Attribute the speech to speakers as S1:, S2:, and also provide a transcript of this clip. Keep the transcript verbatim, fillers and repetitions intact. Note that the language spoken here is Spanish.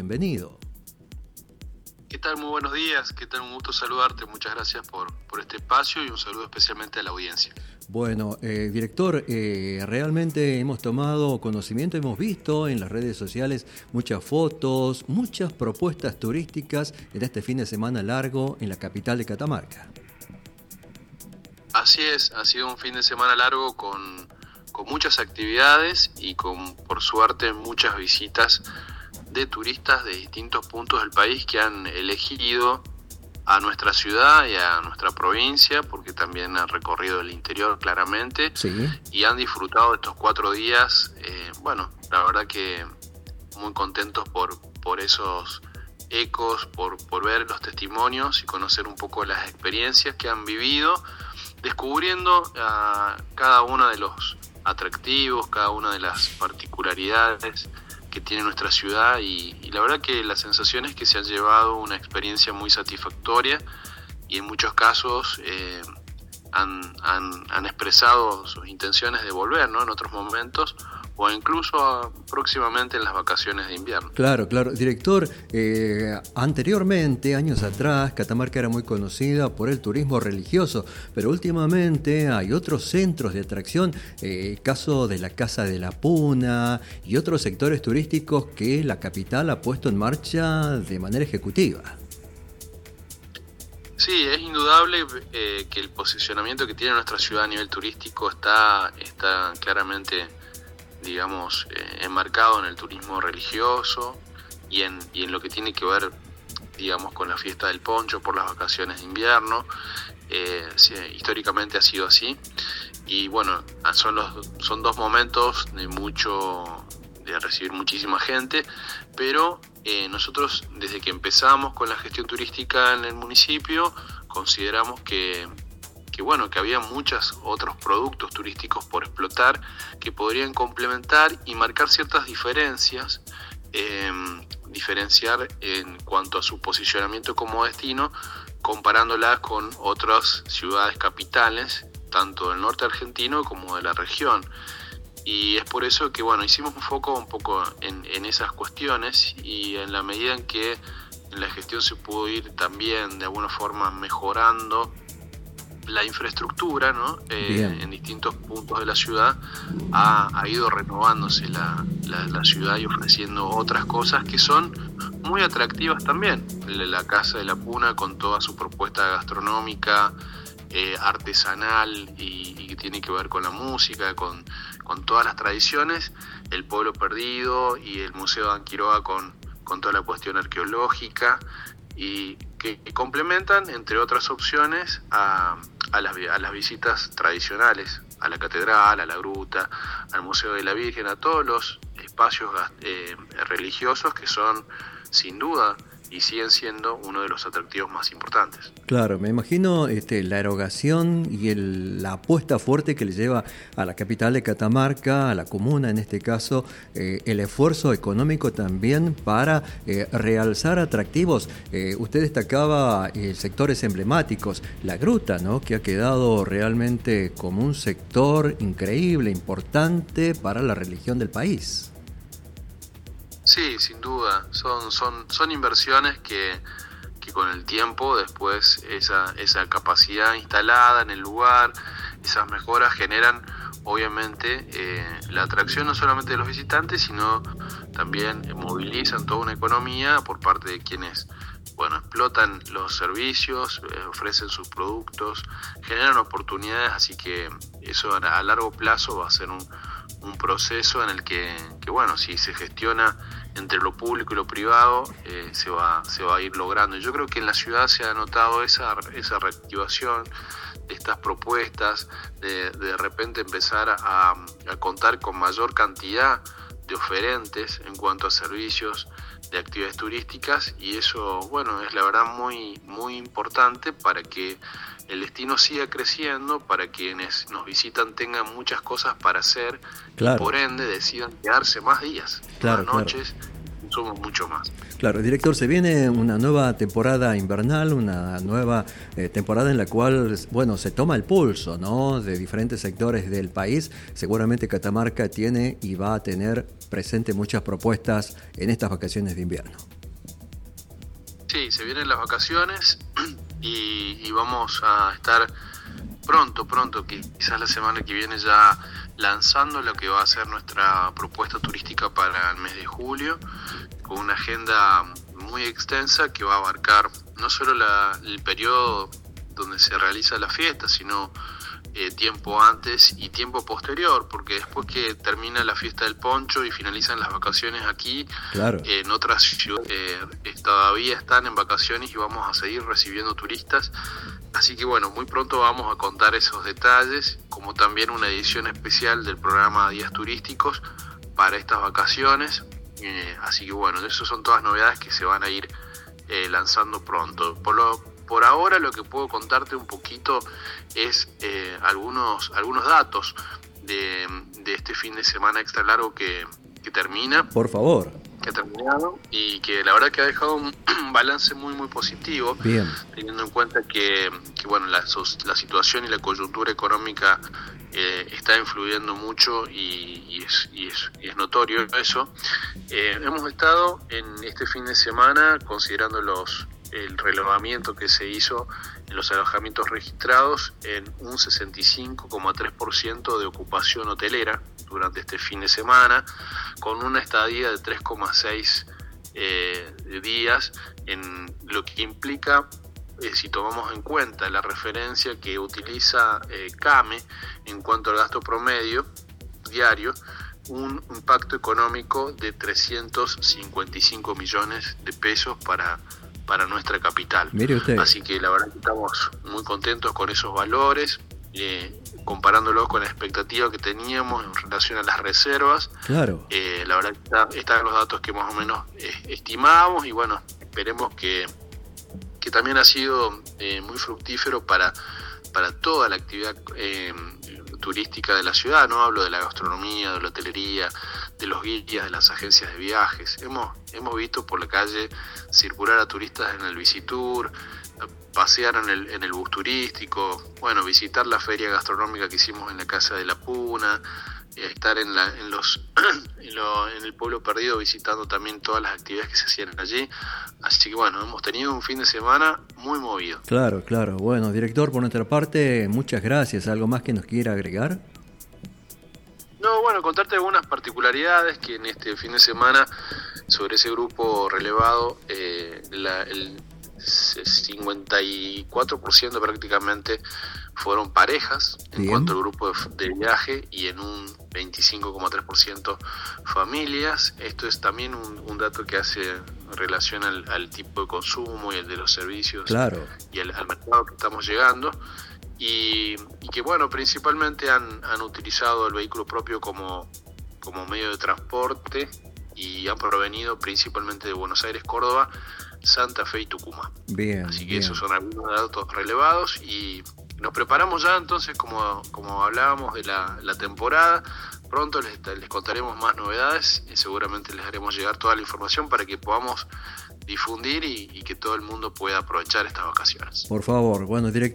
S1: bienvenido.
S2: ¿Qué tal? Muy buenos días. ¿Qué tal? Un gusto saludarte. Muchas gracias por, por este espacio y un saludo especialmente a la audiencia.
S1: Bueno, eh, director, eh, realmente hemos tomado conocimiento, hemos visto en las redes sociales muchas fotos, muchas propuestas turísticas en este fin de semana largo en la capital de Catamarca.
S2: Así es, ha sido un fin de semana largo con, con muchas actividades y con, por suerte, muchas visitas de turistas de distintos puntos del país que han elegido a nuestra ciudad y a nuestra provincia, porque también han recorrido el interior claramente,
S1: sí,
S2: y han disfrutado de estos cuatro días. Eh, bueno, la verdad que muy contentos por, por esos ecos, por, por ver los testimonios y conocer un poco las experiencias que han vivido, descubriendo uh, cada uno de los atractivos, cada una de las particularidades que tiene nuestra ciudad y, y la verdad que la sensación es que se han llevado una experiencia muy satisfactoria y en muchos casos eh, han, han, han expresado sus intenciones de volver, ¿no?, en otros momentos o incluso próximamente en las vacaciones de invierno.
S1: Claro, claro. Director, eh, anteriormente, años atrás, Catamarca era muy conocida por el turismo religioso, pero últimamente hay otros centros de atracción, eh, el caso de la Casa de la Puna y otros sectores turísticos que la capital ha puesto en marcha de manera ejecutiva.
S2: Sí, es indudable eh, que el posicionamiento que tiene nuestra ciudad a nivel turístico está, está claramente, digamos, eh, enmarcado en el turismo religioso y en, y en lo que tiene que ver, digamos, con la fiesta del poncho por las vacaciones de invierno. Eh, sí, históricamente ha sido así y bueno, son, los, son dos momentos de mucho, de recibir muchísima gente, pero eh, nosotros desde que empezamos con la gestión turística en el municipio consideramos que que bueno, que había muchos otros productos turísticos por explotar que podrían complementar y marcar ciertas diferencias, eh, diferenciar en cuanto a su posicionamiento como destino, comparándolas con otras ciudades capitales, tanto del norte argentino como de la región. Y es por eso que bueno, hicimos un foco un poco en, en esas cuestiones y en la medida en que la gestión se pudo ir también de alguna forma mejorando la infraestructura, ¿no?, eh, en distintos puntos de la ciudad ha, ha ido renovándose la, la, la ciudad y ofreciendo otras cosas que son muy atractivas también. La Casa de la Puna con toda su propuesta gastronómica, eh, artesanal y, y que tiene que ver con la música, con, con todas las tradiciones, el Pueblo Perdido y el Museo de Anquiroa con, con toda la cuestión arqueológica y que, que complementan, entre otras opciones, a A las, a las visitas tradicionales, a la catedral, a la gruta, al Museo de la Virgen, a todos los espacios eh, religiosos que son, sin duda, y siguen siendo uno de los atractivos más importantes.
S1: Claro, me imagino este, la erogación y el, la apuesta fuerte que le lleva a la capital de Catamarca, a la comuna en este caso, eh, el esfuerzo económico también para eh, realzar atractivos. Eh, usted destacaba eh, sectores emblemáticos, la gruta, ¿no?, que ha quedado realmente como un sector increíble, importante para la religión del país.
S2: Sí, sin duda, son, son, son inversiones que, que con el tiempo después esa, esa capacidad instalada en el lugar, esas mejoras generan obviamente eh, la atracción no solamente de los visitantes, sino también movilizan toda una economía por parte de quienes, bueno, explotan los servicios, eh, ofrecen sus productos, generan oportunidades, así que eso a, a largo plazo va a ser un un proceso en el que, que bueno, si se gestiona entre lo público y lo privado, eh, se va se va a ir logrando. Yo creo que en la ciudad se ha notado esa, esa reactivación de estas propuestas, de de repente empezar a, a contar con mayor cantidad de oferentes en cuanto a servicios de actividades turísticas y eso, bueno, es la verdad muy, muy importante para que el destino siga creciendo, para quienes nos visitan tengan muchas cosas para hacer, claro, y por ende decidan quedarse más días,
S1: claro,
S2: más noches, claro. Somos mucho más.
S1: Claro, director, se viene una nueva temporada invernal, una nueva eh, temporada en la cual, bueno, se toma el pulso, ¿no?, de diferentes sectores del país. Seguramente Catamarca tiene y va a tener presente muchas propuestas en estas vacaciones de invierno.
S2: Sí, se vienen las vacaciones y, y vamos a estar pronto, pronto, quizás la semana que viene ya lanzando lo que va a ser nuestra propuesta turística para el mes de julio, con una agenda muy extensa que va a abarcar no solo la, el periodo donde se realiza la fiesta, sino eh, tiempo antes y tiempo posterior, porque después que termina la fiesta del poncho y finalizan las vacaciones aquí,
S1: claro.
S2: eh, en otras ciudades eh, todavía están en vacaciones y vamos a seguir recibiendo turistas. Así que bueno, muy pronto vamos a contar esos detalles, como también una edición especial del programa Días Turísticos para estas vacaciones. Eh, así que bueno, esas son todas novedades que se van a ir eh, lanzando pronto. Por lo, por ahora lo que puedo contarte un poquito es eh, algunos, algunos datos de, de este fin de semana extra largo que, que termina.
S1: Por favor.
S2: Que ha terminado y que la verdad que ha dejado un balance muy muy positivo.
S1: Bien.
S2: Teniendo en cuenta que, que bueno, la, la situación y la coyuntura económica eh, está influyendo mucho y, y, es, y, es, y es notorio eso. Eh, hemos estado en este fin de semana considerando los el relevamiento que se hizo en los alojamientos registrados en un sesenta y cinco coma tres por ciento de ocupación hotelera durante este fin de semana, con una estadía de tres coma seis eh, días, en lo que implica, eh, si tomamos en cuenta la referencia que utiliza eh, CAME en cuanto al gasto promedio diario, un impacto económico de trescientos cincuenta y cinco millones de pesos para para nuestra capital.
S1: Mire usted.
S2: Así que la verdad que estamos muy contentos con esos valores, eh, comparándolos con la expectativa que teníamos en relación a las reservas.
S1: Claro.
S2: Eh, la verdad que está, están los datos que más o menos eh, estimábamos y bueno, esperemos que, que también ha sido eh, muy fructífero para, para toda la actividad eh, turística de la ciudad. No hablo de la gastronomía, de la hotelería, de los guías, de las agencias de viajes. Hemos, hemos visto por la calle circular a turistas en el Visitur, pasear en el, en el bus turístico, bueno, visitar la feria gastronómica que hicimos en la Casa de la Puna, eh, estar en, la, en, los, en, lo, en el Pueblo Perdido visitando también todas las actividades que se hacían allí. Así que bueno, hemos tenido un fin de semana muy movido.
S1: Claro, claro. Bueno, director, por nuestra parte, muchas gracias. ¿Algo más que nos quiera agregar?
S2: No, bueno, contarte algunas particularidades que en este fin de semana, sobre ese grupo relevado, eh, la, el cincuenta y cuatro por ciento prácticamente fueron parejas. Bien. En cuanto al grupo de, de viaje, y en un veinticinco coma tres por ciento familias. Esto es también un, un dato que hace relación al, al tipo de consumo y el de los servicios,
S1: claro,
S2: y al, al mercado que estamos llegando. Y, y que bueno, principalmente han, han utilizado el vehículo propio como, como medio de transporte y han provenido principalmente de Buenos Aires, Córdoba, Santa Fe y Tucumán.
S1: Bien,
S2: Así que
S1: bien.
S2: esos son algunos datos relevados y nos preparamos ya entonces, como, como hablábamos de la, la temporada. Pronto les, les contaremos más novedades y seguramente les haremos llegar toda la información para que podamos difundir y, y que todo el mundo pueda aprovechar estas vacaciones.
S1: Por favor, bueno, director.